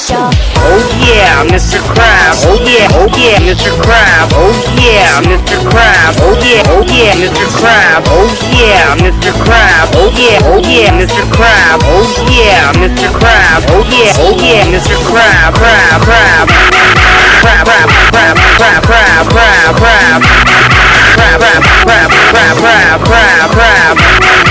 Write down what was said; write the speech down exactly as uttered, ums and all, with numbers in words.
Oh yeah, Mister Crab. Oh yeah, oh yeah, Mister Crab. Oh yeah, Mister Crab. Oh yeah, oh yeah, Mister Crab. Oh yeah, Mister Crab. Oh yeah, oh yeah, Mister Crab. Oh yeah, Mister Crab. Oh yeah, oh yeah, Mister Crab. Crab, crab. Crab, crab, crab, crab, crab, crab, crab. Crab, crab, crab, crab, crab, crab, crab.